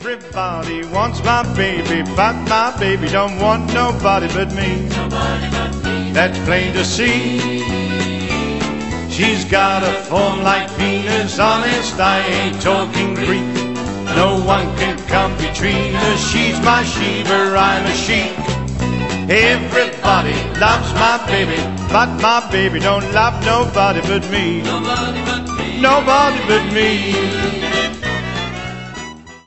Everybody wants my baby, but my baby don't want nobody but me. That's plain to see. She's got a form like Venus, honest, I ain't talking Greek. No one can come between us. She's my Sheba, I'm a sheik. Everybody loves my baby, but my baby don't love nobody but me. Nobody but me.